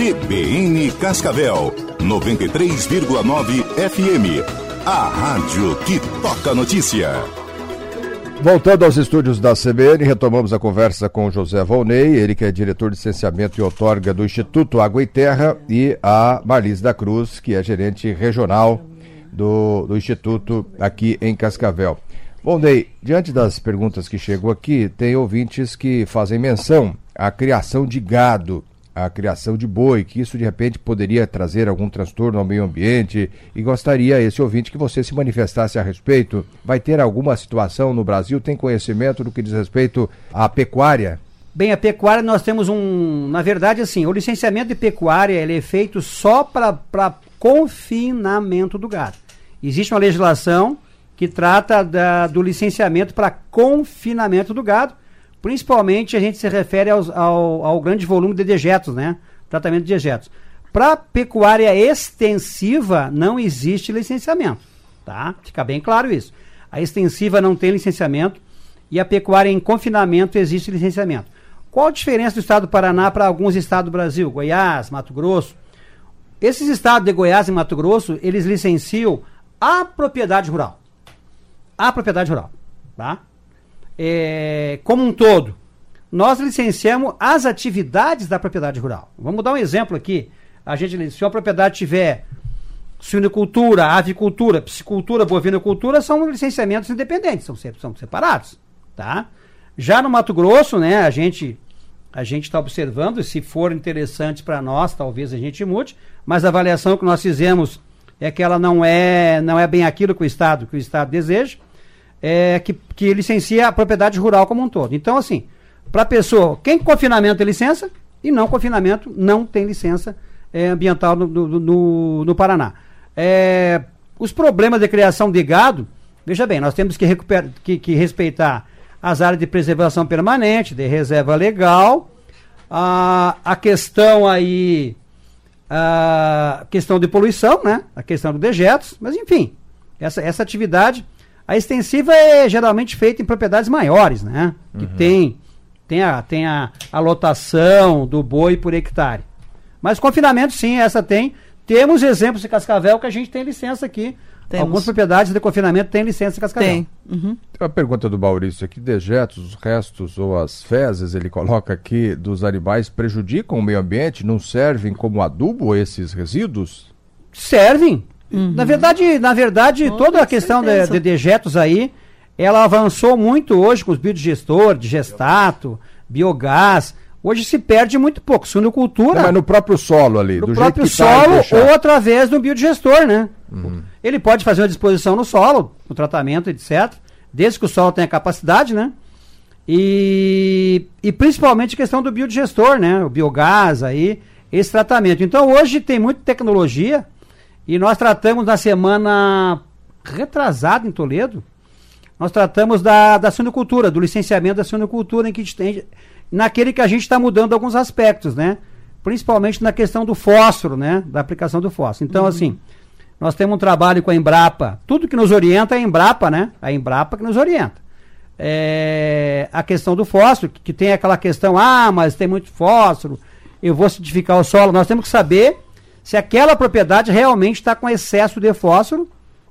CBN Cascavel, 93,9 FM. A rádio que toca notícia. Voltando aos estúdios da CBN, retomamos a conversa com o José Volney, ele que é diretor de licenciamento e outorga do Instituto Água e Terra, e a Marlise da Cruz, que é gerente regional do Instituto aqui em Cascavel. Volney, diante das perguntas que chegou aqui, tem ouvintes que fazem menção à criação de gado, a criação de boi, que isso de repente poderia trazer algum transtorno ao meio ambiente, e gostaria, esse ouvinte, que você se manifestasse a respeito. Vai ter alguma situação no Brasil, tem conhecimento do que diz respeito à pecuária? Bem, a pecuária nós temos na verdade assim, o licenciamento de pecuária ele é feito só para confinamento do gado. Existe uma legislação que trata do licenciamento para confinamento do gado. Principalmente a gente se refere ao grande volume de dejetos, né? Tratamento de dejetos. Para pecuária extensiva não existe licenciamento, tá? Fica bem claro isso. A extensiva não tem licenciamento e a pecuária em confinamento existe licenciamento. Qual a diferença do estado do Paraná para alguns estados do Brasil? Goiás, Mato Grosso. Esses estados de Goiás e Mato Grosso, eles licenciam a propriedade rural. A propriedade rural, tá? Como um todo, nós licenciamos as atividades da propriedade rural. Vamos dar um exemplo aqui. Se a propriedade tiver suinocultura, avicultura, piscicultura, bovinocultura, são licenciamentos independentes, são separados, tá? Já no Mato Grosso, né, a gente está observando, se for interessante para nós, talvez a gente mude, mas a avaliação que nós fizemos é que ela não é bem aquilo que o Estado deseja. Que licencia a propriedade rural como um todo. Então, assim, para a pessoa, quem confinamento tem licença e não confinamento não tem licença ambiental no Paraná. Os problemas de criação de gado, veja bem, nós temos que respeitar as áreas de preservação permanente, de reserva legal, a questão aí, a questão de poluição, né? A questão dos dejetos, mas enfim, essa atividade. A extensiva é geralmente feita em propriedades maiores, né? Que tem a lotação do boi por hectare. Mas confinamento, sim, essa tem. Temos exemplos de Cascavel que a gente tem licença aqui. Temos. Algumas propriedades de confinamento têm licença de Cascavel. Tem. Tem uma pergunta do Maurício aqui. Dejetos, os restos ou as fezes, ele coloca aqui, dos animais prejudicam o meio ambiente? Não servem como adubo esses resíduos? Servem. Na verdade, toda a questão de dejetos aí, ela avançou muito hoje com os biodigestores, digestato, biogás. Hoje se perde muito pouco. Suinocultura. Mas no próprio solo ali, do próprio solo ou através do biodigestor, né? Ele pode fazer uma disposição no solo, no tratamento, etc. Desde que o solo tenha capacidade, né? E principalmente a questão do biodigestor, né? O biogás aí, esse tratamento. Então hoje tem muita tecnologia. E nós tratamos na semana retrasada em Toledo, nós tratamos da suinocultura, do licenciamento da suinocultura, naquele que a gente está mudando alguns aspectos, né? Principalmente na questão do fósforo, né? Da aplicação do fósforo. Então, assim, nós temos um trabalho com a Embrapa, tudo que nos orienta é a Embrapa, né? A Embrapa que nos orienta. A questão do fósforo, que tem aquela questão, mas tem muito fósforo, eu vou acidificar o solo. Nós temos que saber se aquela propriedade realmente está com excesso de fósforo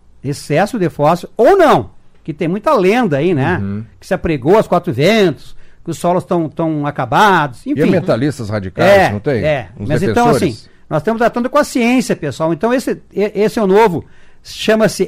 ou não, que tem muita lenda aí, né? Que se apregou aos quatro ventos, que os solos estão acabados, enfim. E ambientalistas radicais, não tem? Mas então, assim, nós estamos tratando com a ciência, pessoal. Então, esse é o novo, chama-se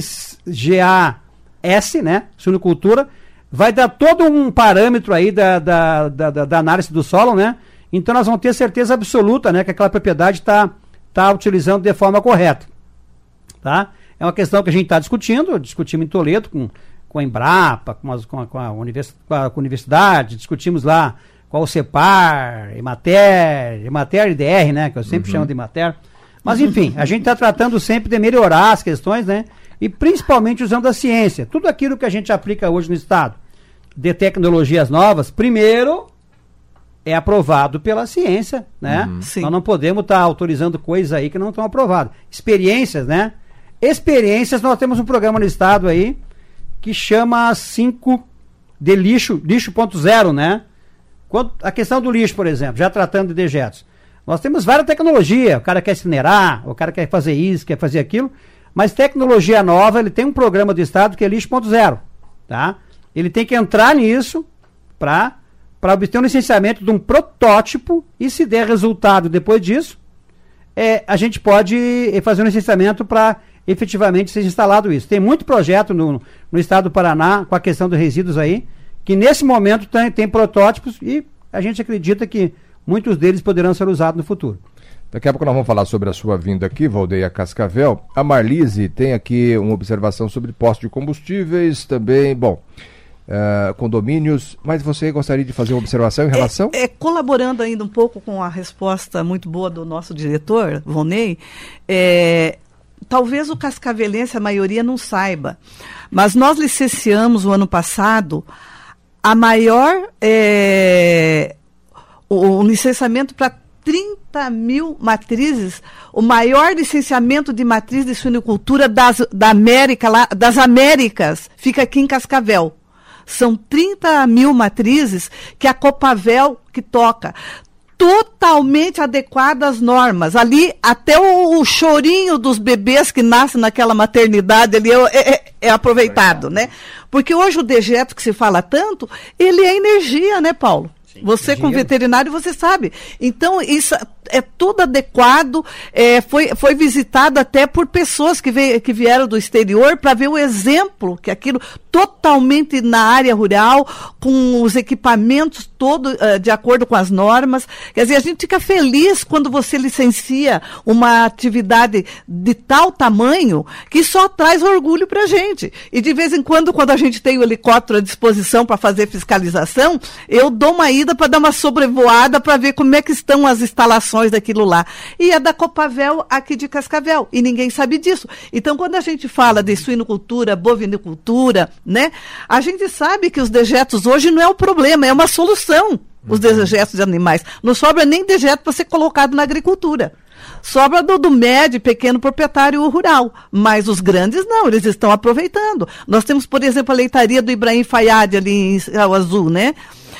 SGAS, né? Suinocultura, vai dar todo um parâmetro aí da análise do solo, né? Então, nós vamos ter certeza absoluta, né? Que aquela propriedade está utilizando de forma correta, tá? É uma questão que a gente está discutimos em Toledo com a Embrapa, com a universidade, discutimos lá com o CEPAR, Emater e DR, né? Que eu sempre chamo de Emater. Mas, enfim, a gente está tratando sempre de melhorar as questões, né? E principalmente usando a ciência. Tudo aquilo que a gente aplica hoje no Estado de tecnologias novas, primeiro é aprovado pela ciência, né? Nós não podemos estar autorizando coisas aí que não estão aprovadas. Experiências, né? Nós temos um programa no Estado aí que chama 5 de lixo.0, né? A questão do lixo, por exemplo, já tratando de dejetos. Nós temos várias tecnologias, o cara quer incinerar, o cara quer fazer isso, quer fazer aquilo, mas tecnologia nova, ele tem um programa do Estado que é lixo 0.0, tá? Ele tem que entrar nisso para obter um licenciamento de um protótipo e se der resultado depois disso, a gente pode fazer um licenciamento para efetivamente ser instalado isso. Tem muito projeto no estado do Paraná com a questão dos resíduos aí, que nesse momento tem protótipos e a gente acredita que muitos deles poderão ser usados no futuro. Daqui a pouco nós vamos falar sobre a sua vinda aqui, Valdeir, a Cascavel. A Marlise tem aqui uma observação sobre postos de combustíveis, também, condomínios, mas você gostaria de fazer uma observação em relação? Colaborando ainda um pouco com a resposta muito boa do nosso diretor, Volney, talvez o cascavelense, a maioria não saiba, mas nós licenciamos o ano passado a maior, o licenciamento para 30 mil matrizes, o maior licenciamento de matriz de suinocultura das Américas, fica aqui em Cascavel. São 30 mil matrizes que a Copavel que toca. Totalmente adequada às normas. Ali, até o chorinho dos bebês que nascem naquela maternidade ali é aproveitado, né? Porque hoje o dejeto que se fala tanto, ele é energia, né, Paulo? Sim, você com veterinário, você sabe. Então, isso é tudo adequado, foi visitado até por pessoas que vieram do exterior para ver o exemplo, que aquilo totalmente na área rural, com os equipamentos todos de acordo com as normas. Quer dizer, a gente fica feliz quando você licencia uma atividade de tal tamanho que só traz orgulho para a gente. E de vez em quando a gente tem o helicóptero à disposição para fazer fiscalização, eu dou uma ida para dar uma sobrevoada para ver como é que estão as instalações daquilo lá. E é da Copavel aqui de Cascavel. E ninguém sabe disso. Então, quando a gente fala de suinocultura, bovinicultura, né? A gente sabe que os dejetos hoje não é o problema, é uma solução. Os dejetos de animais. Não sobra nem dejeto para ser colocado na agricultura. Sobra do médio e pequeno proprietário rural. Mas os grandes não, eles estão aproveitando. Nós temos, por exemplo, a leitaria do Ibrahim Fayad ali em Céu Azul, né?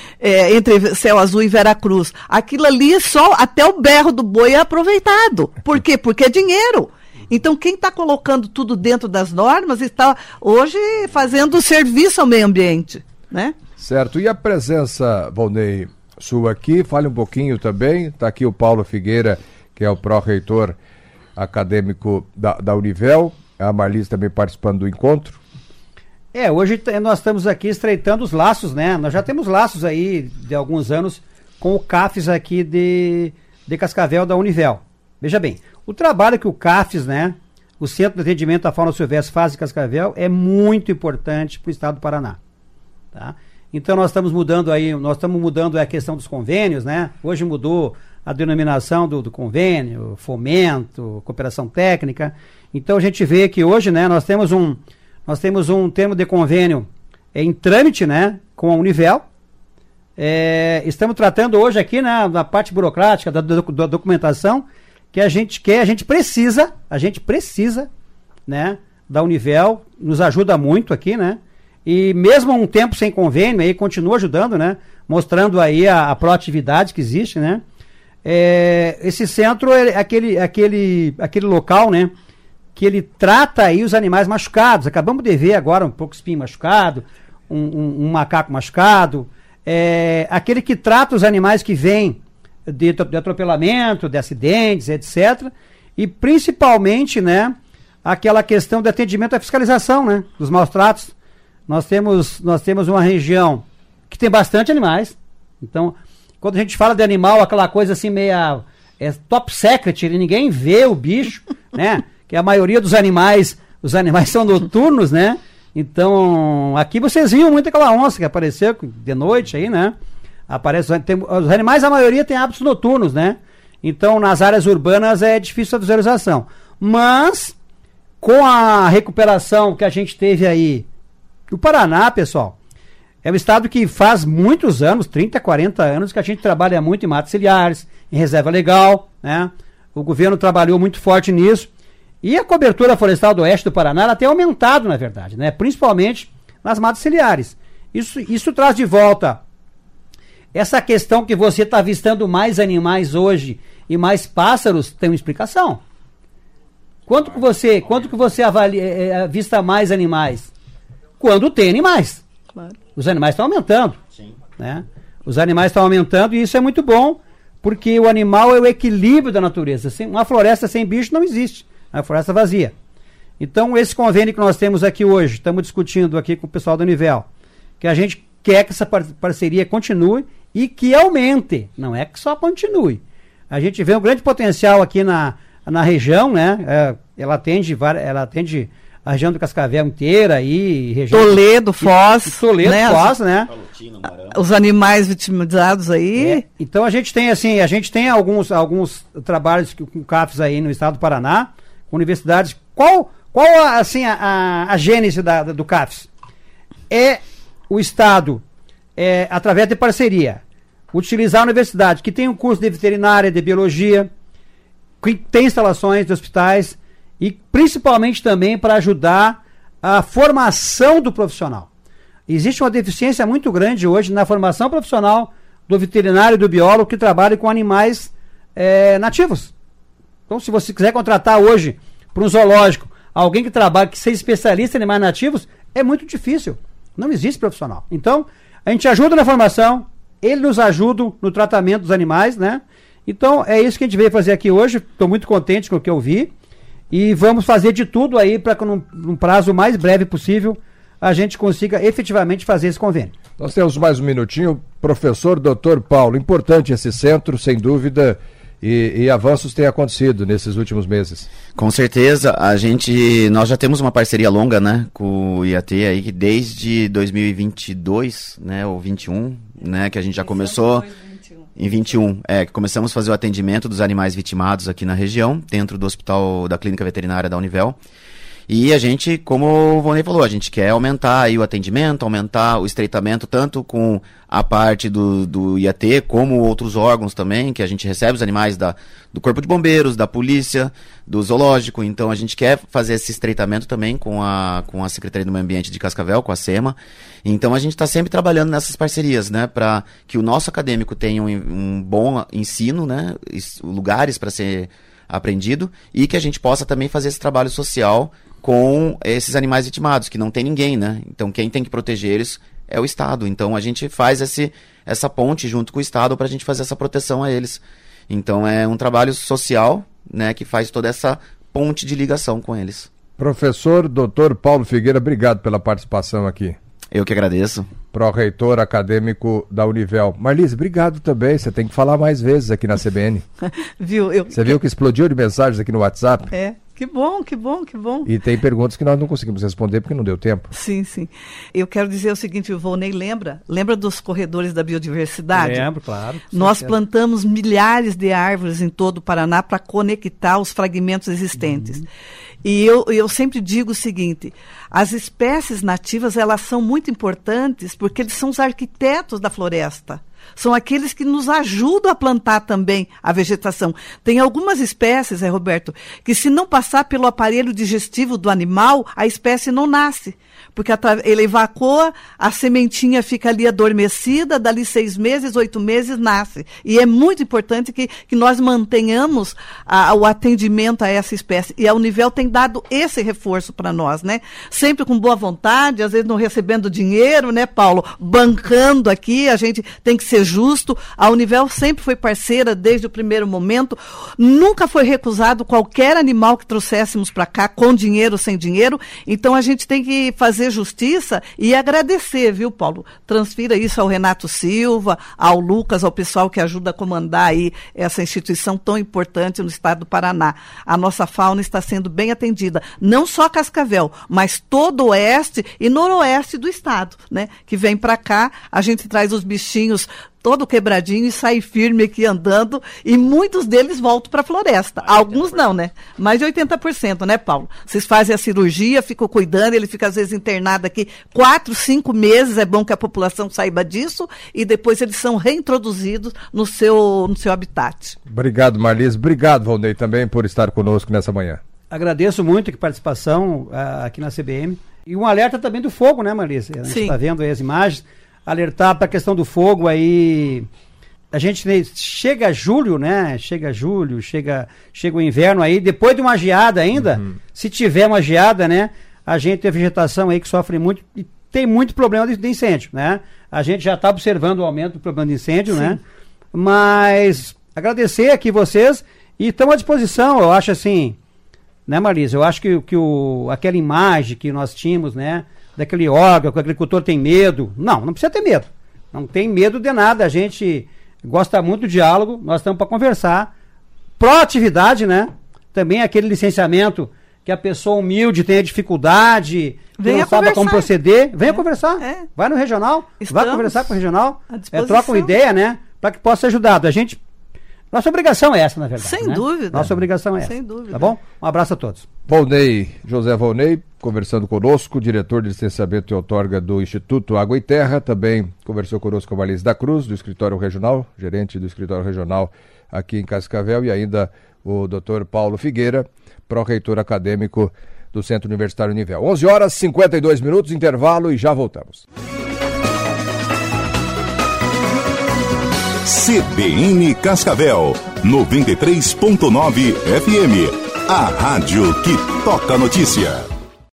Entre Céu Azul e Veracruz. Aquilo ali, só até o berro do boi é aproveitado. Por quê? Porque é dinheiro. Então, quem está colocando tudo dentro das normas está hoje fazendo serviço ao meio ambiente, né? Certo. E a presença, Volney, sua aqui, fale um pouquinho também. Está aqui o Paulo Figueira, que é o pró-reitor acadêmico da Univel. A Marlise também participando do encontro. Hoje nós estamos aqui estreitando os laços, né? Nós já temos laços aí de alguns anos com o CAFES aqui de Cascavel da Univel. Veja bem, o trabalho que o CAFES, né, o Centro de Atendimento à Fauna Silvestre faz em Cascavel é muito importante para o estado do Paraná, tá? Então nós estamos mudando a questão dos convênios, né? Hoje mudou a denominação do convênio, fomento, cooperação técnica. Então a gente vê que hoje, né, nós temos um termo de convênio em trâmite, né, com a Univel. Estamos tratando hoje aqui, né, da parte burocrática, da documentação, que a gente precisa, né, da Univel, nos ajuda muito aqui, né, e mesmo um tempo sem convênio, aí continua ajudando, né, mostrando aí a proatividade que existe, né. Esse centro é aquele local, né, que ele trata aí os animais machucados. Acabamos de ver agora um pouco espinho machucado, um macaco machucado, aquele que trata os animais que vêm de atropelamento, de acidentes, etc. E principalmente, né, aquela questão de atendimento à fiscalização, né, dos maus tratos. Nós temos uma região que tem bastante animais. Então, quando a gente fala de animal, aquela coisa assim meia top secret, ninguém vê o bicho, né? Que a maioria dos animais, os animais são noturnos, né? Então, aqui vocês viram muito aquela onça que apareceu de noite aí, né? Os animais, a maioria tem hábitos noturnos, né? Então, nas áreas urbanas é difícil a visualização. Mas, com a recuperação que a gente teve aí, o Paraná, pessoal, é um estado que faz muitos anos, 30, 40 anos, que a gente trabalha muito em matas ciliares, em reserva legal, né? O governo trabalhou muito forte nisso. E a cobertura florestal do oeste do Paraná ela tem aumentado, na verdade, né? Principalmente nas matas ciliares. Isso traz de volta essa questão que você está avistando mais animais hoje e mais pássaros tem uma explicação. Quanto que você avista mais animais? Quando tem animais. Claro. Os animais estão aumentando. Sim. Né? Os animais estão aumentando e isso é muito bom, porque o animal é o equilíbrio da natureza. Uma floresta sem bicho não existe. É uma floresta vazia. Então, esse convênio que nós temos aqui hoje, estamos discutindo aqui com o pessoal da Univel, que a gente quer que essa parceria continue e que aumente. Não é que só continue. A gente vê um grande potencial aqui na região, né? Ela atende a região do Cascavel inteira e região Toledo, Foz, Toledo, né? Foz, né? Os animais vitimizados aí. Então a gente tem alguns trabalhos com CAFES aí no estado do Paraná, com universidades. Qual a gênese do CAFES? É o estado, através de parceria, utilizar a universidade que tem um curso de veterinária, de biologia, que tem instalações de hospitais e principalmente também para ajudar a formação do profissional. Existe uma deficiência muito grande hoje na formação profissional do veterinário e do biólogo que trabalha com animais nativos. Então, se você quiser contratar hoje para um zoológico alguém que trabalha, que seja especialista em animais nativos, é muito difícil. Não existe profissional. Então, a gente ajuda na formação, ele nos ajuda no tratamento dos animais, né? Então, é isso que a gente veio fazer aqui hoje. Estou muito contente com o que eu vi. E vamos fazer de tudo aí para que num prazo mais breve possível a gente consiga efetivamente fazer esse convênio. Nós temos mais um minutinho. Professor Dr. Paulo, importante esse centro, sem dúvida, e avanços têm acontecido nesses últimos meses. Com certeza, nós já temos uma parceria longa, né, com o IAT aí, que desde 2022, né, ou 21, né, que a gente já começou... Em 21, que começamos a fazer o atendimento dos animais vitimados aqui na região, dentro do hospital da Clínica Veterinária da Univel. E a gente, como o Volney falou, a gente quer aumentar aí o atendimento, aumentar o estreitamento, tanto com a parte do IAT, como outros órgãos também, que a gente recebe os animais do Corpo de Bombeiros, da Polícia, do Zoológico. Então a gente quer fazer esse estreitamento também com a Secretaria do Meio Ambiente de Cascavel, com a SEMA. Então a gente está sempre trabalhando nessas parcerias, né, para que o nosso acadêmico tenha um bom ensino, né, lugares para ser aprendido, e que a gente possa também fazer esse trabalho social com esses animais vitimados, que não tem ninguém, né? Então quem tem que proteger eles é o Estado. Então a gente faz essa ponte junto com o Estado para a gente fazer essa proteção a eles. Então é um trabalho social, né, que faz toda essa ponte de ligação com eles. Professor Dr. Paulo Figueira, obrigado pela participação aqui. Eu que agradeço. Pró-reitor acadêmico da Univel. Marlise, obrigado também. Você tem que falar mais vezes aqui na CBN. Você viu que explodiu de mensagens aqui no WhatsApp? Que bom, que bom, que bom. E tem perguntas que nós não conseguimos responder porque não deu tempo. Sim, sim. Eu quero dizer o seguinte, o Volney lembra dos corredores da biodiversidade? Lembro, claro. Nós plantamos milhares de árvores em todo o Paraná para conectar os fragmentos existentes. E eu sempre digo o seguinte, as espécies nativas, elas são muito importantes porque eles são os arquitetos da floresta. São aqueles que nos ajudam a plantar também a vegetação. Tem algumas espécies, Roberto, que se não passar pelo aparelho digestivo do animal, a espécie não nasce. Porque ele evacua, a sementinha fica ali adormecida, dali 6 meses, 8 meses, nasce. E é muito importante que nós mantenhamos o atendimento a essa espécie. E a Univel tem dado esse reforço para nós, né? Sempre com boa vontade, às vezes não recebendo dinheiro, né, Paulo? Bancando aqui, a gente tem que ser justo. A Univel sempre foi parceira desde o primeiro momento. Nunca foi recusado qualquer animal que trouxéssemos para cá, com dinheiro ou sem dinheiro. Então a gente tem que fazer justiça e agradecer, viu, Paulo? Transfira isso ao Renato Silva, ao Lucas, ao pessoal que ajuda a comandar aí essa instituição tão importante no estado do Paraná. A nossa fauna está sendo bem atendida, não só Cascavel, mas todo o oeste e noroeste do estado, né? Que vem para cá, a gente traz os bichinhos todo quebradinho e sai firme aqui andando, e muitos deles voltam para a floresta. Alguns não, né? Mais de 80%, né, Paulo? Vocês fazem a cirurgia, ficam cuidando, ele fica às vezes internado aqui 4, 5 meses, é bom que a população saiba disso, e depois eles são reintroduzidos no seu habitat. Obrigado, Marlise. Obrigado, Volney, também por estar conosco nessa manhã. Agradeço muito a participação aqui na CBN. E um alerta também do fogo, né, Marlise? A gente está vendo aí as imagens. Alertar para a questão do fogo aí, chega julho, né? Chega o inverno aí, depois de uma geada ainda, se tiver uma geada, né? A gente tem vegetação aí que sofre muito e tem muito problema de incêndio, né? A gente já está observando o aumento do problema de incêndio, sim, né? Mas agradecer aqui vocês e estamos à disposição, eu acho assim, né, Marisa? Eu acho que aquela imagem que nós tínhamos, né? Daquele órgão que o agricultor tem medo. Não precisa ter medo. Não tem medo de nada. A gente gosta muito do diálogo, nós estamos para conversar. Proatividade, né? Também aquele licenciamento que a pessoa humilde tenha dificuldade, que não sabe como proceder. Venha conversar. Vai no regional, vai conversar com o regional, troca uma ideia, né? Para que possa ser ajudado. Nossa obrigação é essa, na verdade. Sem dúvida. Nossa obrigação é essa. Sem dúvida. Tá bom? Um abraço a todos. José Volney, conversando conosco, diretor de licenciamento e outorga do Instituto Água e Terra, também conversou conosco com a Marlise da Cruz, do Escritório Regional, gerente do Escritório Regional aqui em Cascavel, e ainda o Dr. Paulo Figueira, pró-reitor acadêmico do Centro Universitário Univel. 11h52, intervalo e já voltamos. CBN Cascavel, 93.9 FM, a rádio que toca notícia.